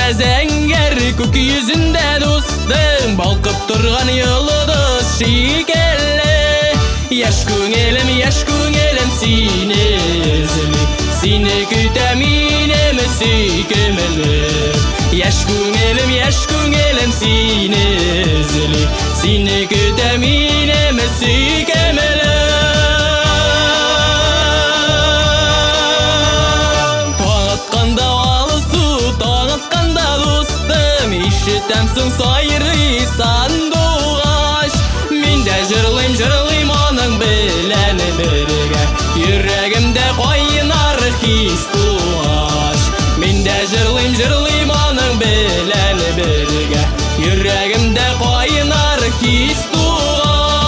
зәңгәр көк yüzünde достым, балқып тұрған йылдыз шикелле. Яш күңелем сине эзли, сине көтәм инем сөйкемеле. Яш күңелем сине эзли, сине көтәм инем сөйкемеле. Ишетәмсің сайрый сандуғаш, мен дә жырлайм аның белән бергә. Йөрәгемдә кайнар хис тугаш, мен дә жырлайм аның белән бергә. Йөрәгемдә кайнар хис тугаш.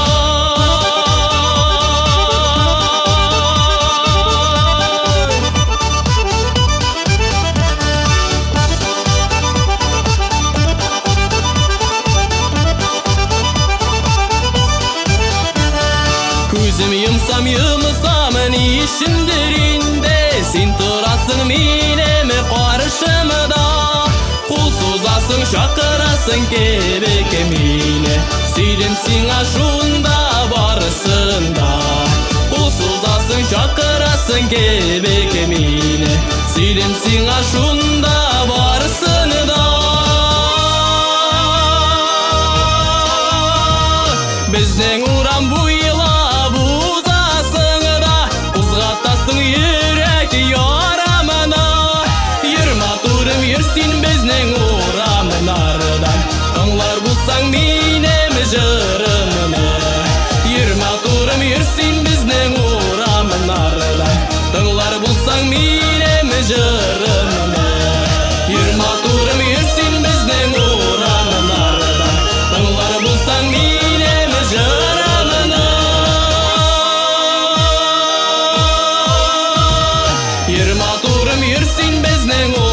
Күзім йымсам нишіндір инде, сен тұрасың менем қаршымда. Қол созасың, шақырасың кебек мені, сөйлемсің ашуында барысында. Қол созасың, шақырасың кебек мені, сөйлемсің ашуында барысында. Біздің урам буйлап узасыңда, ұзғатасың йөрәк ярамына. Йөрматурым йөрсин безнең урамнардан, тыңлар булсаң минем жырымны. Йөрматурым йөрсин безнең урамнардан, тыңлар булсаң минем жырымны. Йөрматурым йөрсин безнең урамнардан, тыңлар булсаң минем жырымны. Йөрматурым йөрсин безнең